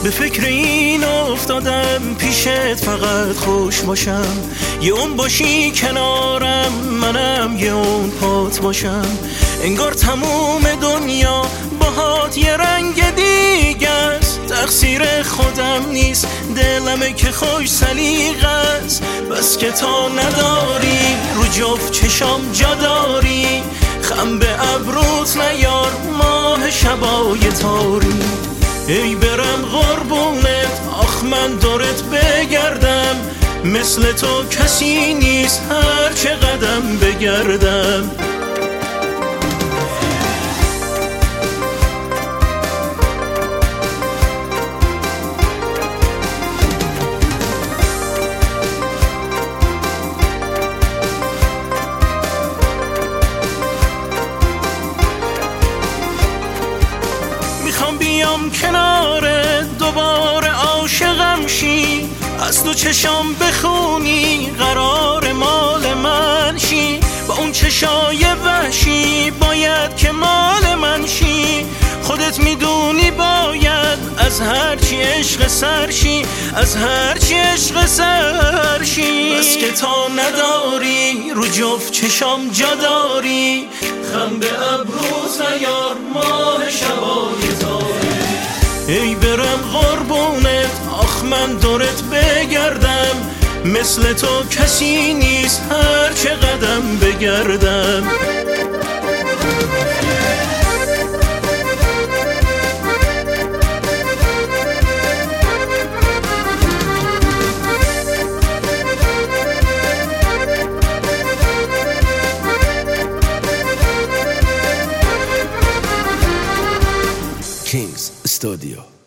به فکر این افتادم پیشت فقط خوش باشم، یه اون باشی کنارم منم یه اون پات باشم. انگار تموم دنیا باهات یه رنگ دیگه است، تقصیر خودم نیست دلمه که خوش سلیقه است. بس که تا نداری رو جفت چشام جا داری، خم به ابروت نیار ماه شبای تاری. ای برم قربونت آخ من دورت بگردم، مثل تو کسی نیست هر چه قدم بگردم. میخوام بیام کنارت دوباره عاشقم شی، از تو چشام بخونی قرار مال من شی. با اون چشای وحشی باید که مال من شی، خودت میدونی باید از هرچی عشق سرشی، از هرچی عشق سرشی. بس که تا نداری رو جفت چشام جا داری، خم به ابروت نیار ماه شبای تاری. ای برم قربونت آخ من دورت بگردم، مثل تو کسی نیست هر چه قدم بگردم. Kings Studio.